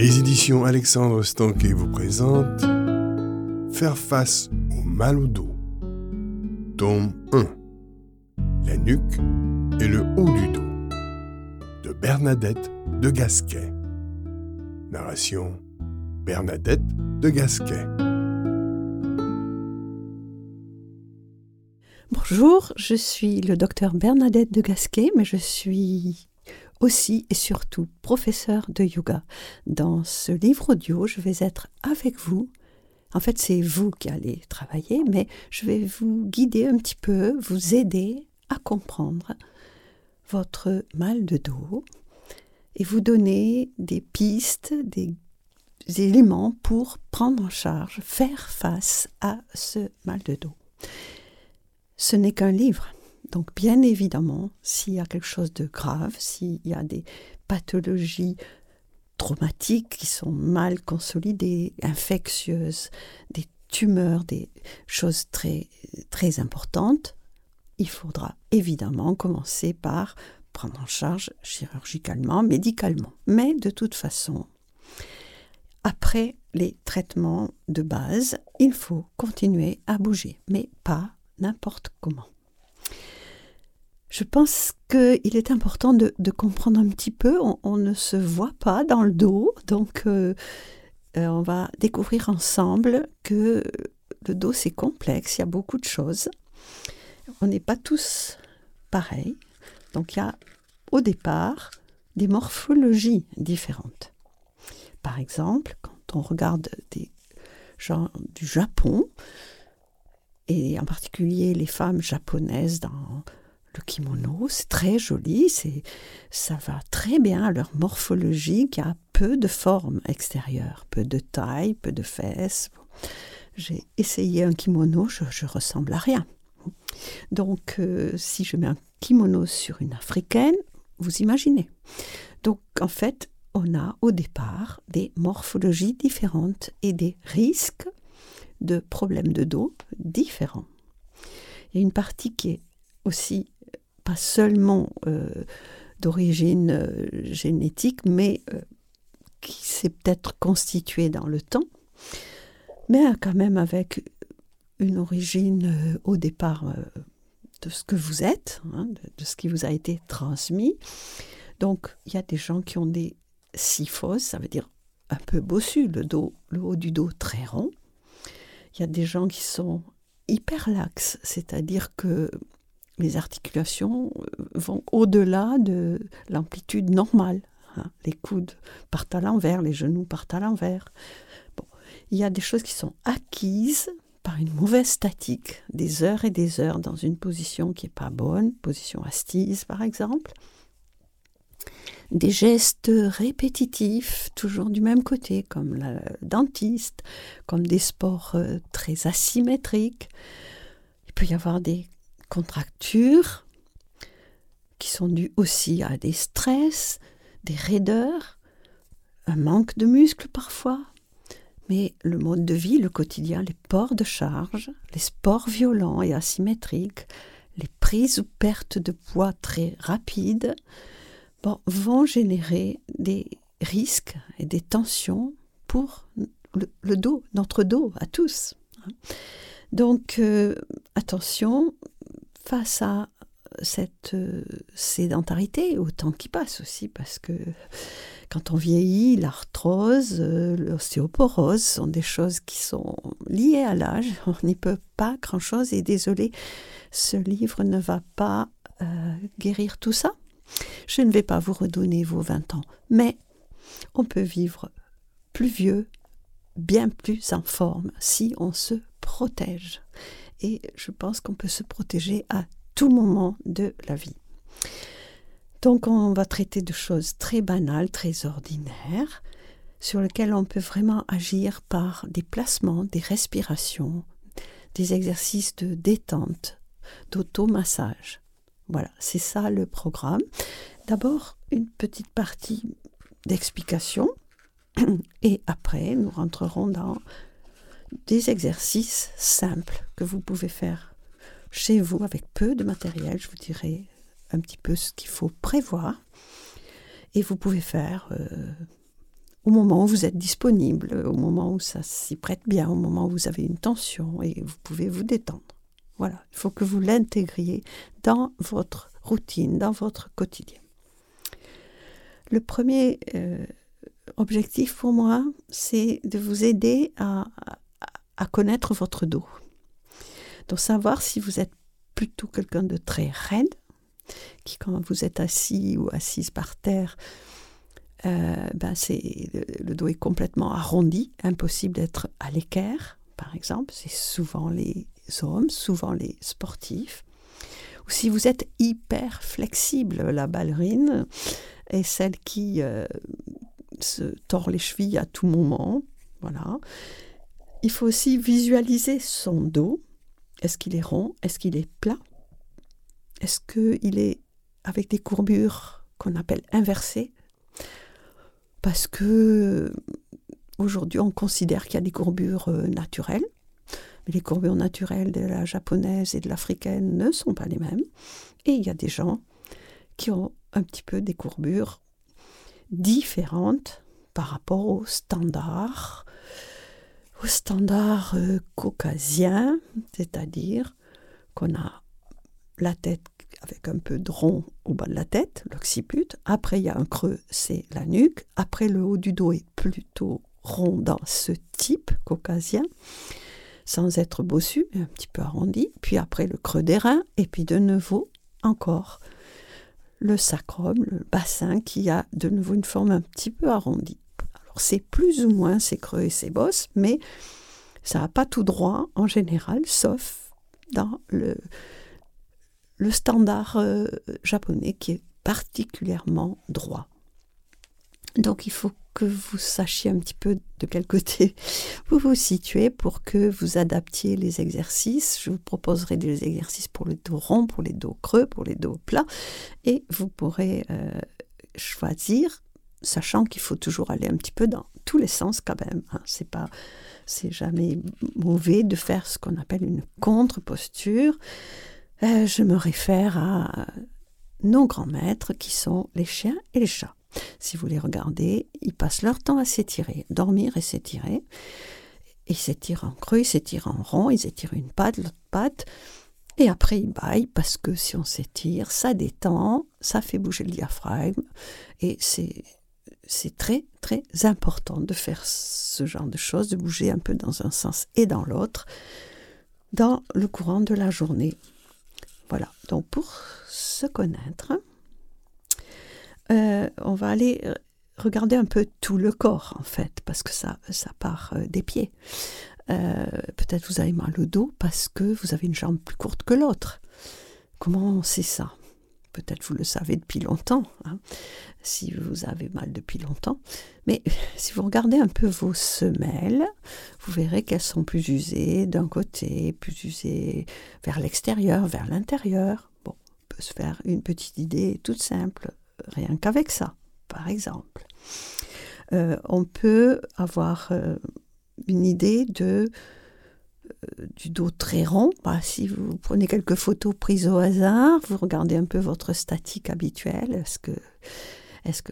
Les éditions Alexandre Stanquet vous présentent Faire face au mal au dos. Tome 1. La nuque et le haut du dos. De Bernadette de Gasquet. Narration Bernadette de Gasquet. Bonjour, je suis le docteur Bernadette de Gasquet, mais je suis aussi et surtout professeure de yoga. Dans ce livre audio, je vais être avec vous. En fait, c'est vous qui allez travailler, mais je vais vous guider un petit peu, vous aider à comprendre votre mal de dos et vous donner des pistes, des éléments pour prendre en charge, faire face à ce mal de dos. Ce n'est qu'un livre. Donc, bien évidemment, s'il y a quelque chose de grave, s'il y a des pathologies traumatiques qui sont mal consolidées, infectieuses, des tumeurs, des choses très, très importantes, il faudra évidemment commencer par prendre en charge chirurgicalement, médicalement. Mais de toute façon, après les traitements de base, il faut continuer à bouger, mais pas n'importe comment. Je pense qu'il est important de comprendre un petit peu, on ne se voit pas dans le dos, donc on va découvrir ensemble que le dos c'est complexe, il y a beaucoup de choses, on n'est pas tous pareils, donc il y a au départ des morphologies différentes. Par exemple, quand on regarde des gens du Japon, et en particulier les femmes japonaises dans le kimono, c'est très joli, ça va très bien à leur morphologie qui a peu de forme extérieure, peu de taille, peu de fesses. J'ai essayé un kimono, je ressemble à rien. Donc, si je mets un kimono sur une africaine, vous imaginez. Donc, en fait, on a au départ des morphologies différentes et des risques de problèmes de dos différents. Il y a une partie qui est aussi pas seulement d'origine génétique, mais qui s'est peut-être constituée dans le temps, mais quand même avec une origine au départ de ce que vous êtes, de ce qui vous a été transmis. Donc, il y a des gens qui ont des kyphoses, ça veut dire un peu bossu, le haut du dos très rond. Il y a des gens qui sont hyperlaxes, c'est-à-dire que les articulations vont au-delà de l'amplitude normale. Les coudes partent à l'envers, les genoux partent à l'envers. Bon, il y a des choses qui sont acquises par une mauvaise statique, des heures et des heures dans une position qui n'est pas bonne, position assise par exemple. Des gestes répétitifs, toujours du même côté, comme le dentiste, comme des sports très asymétriques. Il peut y avoir des contractures qui sont dues aussi à des stress, des raideurs, un manque de muscles parfois. Mais le mode de vie, le quotidien, les ports de charge, les sports violents et asymétriques, les prises ou pertes de poids très rapides, vont générer des risques et des tensions pour le dos, notre dos à tous. Donc, attention, face à cette sédentarité, au temps qui passe aussi, parce que quand on vieillit, l'arthrose, l'ostéoporose sont des choses qui sont liées à l'âge. On n'y peut pas grand-chose et désolé, ce livre ne va pas guérir tout ça. Je ne vais pas vous redonner vos 20 ans, mais on peut vivre plus vieux, bien plus en forme si on se protège. Et je pense qu'on peut se protéger à tout moment de la vie. Donc on va traiter de choses très banales, très ordinaires, sur lesquelles on peut vraiment agir par des placements, des respirations, des exercices de détente, d'automassage. Voilà, c'est ça le programme. D'abord, une petite partie d'explication et après, nous rentrerons dans des exercices simples que vous pouvez faire chez vous avec peu de matériel. Je vous dirai un petit peu ce qu'il faut prévoir et vous pouvez faire au moment où vous êtes disponible, au moment où ça s'y prête bien, au moment où vous avez une tension et vous pouvez vous détendre. Voilà, il faut que vous l'intégriez dans votre routine, dans votre quotidien. Le premier objectif pour moi, c'est de vous aider à connaître votre dos. Donc savoir si vous êtes plutôt quelqu'un de très raide, qui quand vous êtes assis ou assise par terre, le dos est complètement arrondi, impossible d'être à l'équerre, par exemple. C'est souvent les hommes, souvent les sportifs. Ou si vous êtes hyper flexible, la ballerine est celle qui se tord les chevilles à tout moment. Voilà. Il faut aussi visualiser son dos. Est-ce qu'il est rond? Est-ce qu'il est plat? Est-ce qu'il est avec des courbures qu'on appelle inversées? Parce que aujourd'hui, on considère qu'il y a des courbures naturelles. Mais les courbures naturelles de la japonaise et de l'africaine ne sont pas les mêmes. Et il y a des gens qui ont un petit peu des courbures différentes par rapport aux standards caucasiens, c'est-à-dire qu'on a la tête avec un peu de rond au bas de la tête, l'occiput. Après, il y a un creux, c'est la nuque. Après, le haut du dos est plutôt rond dans ce type caucasien, sans être bossu, mais un petit peu arrondi. Puis après, le creux des reins. Et puis de nouveau, encore, le sacrum, le bassin, qui a de nouveau une forme un petit peu arrondie. Alors, c'est plus ou moins ces creux et ces bosses, mais ça n'a pas tout droit en général, sauf dans le standard japonais qui est particulièrement droit. Donc il faut que vous sachiez un petit peu de quel côté vous vous situez pour que vous adaptiez les exercices. Je vous proposerai des exercices pour le dos rond, pour les dos creux, pour les dos plats, et vous pourrez choisir, sachant qu'il faut toujours aller un petit peu dans tous les sens quand même. Hein. C'est jamais mauvais de faire ce qu'on appelle une contre-posture. Je me réfère à nos grands maîtres qui sont les chiens et les chats. Si vous les regardez, ils passent leur temps à s'étirer, dormir et s'étirer. Ils s'étirent en creux, ils s'étirent en rond, ils étirent une patte, l'autre patte. Et après, ils bâillent parce que si on s'étire, ça détend, ça fait bouger le diaphragme. Et c'est très, très important de faire ce genre de choses, de bouger un peu dans un sens et dans l'autre, dans le courant de la journée. Voilà, donc pour se connaître, on va aller regarder un peu tout le corps en fait, parce que ça part des pieds. Peut-être vous avez mal au dos parce que vous avez une jambe plus courte que l'autre. Comment on sait ça? Peut-être vous le savez depuis longtemps, hein, si vous avez mal depuis longtemps. Mais si vous regardez un peu vos semelles, vous verrez qu'elles sont plus usées d'un côté, plus usées vers l'extérieur, vers l'intérieur. Bon, on peut se faire une petite idée toute simple, rien qu'avec ça, par exemple. On peut avoir une idée du dos très rond. Si vous prenez quelques photos prises au hasard, vous regardez un peu votre statique habituelle. Est-ce que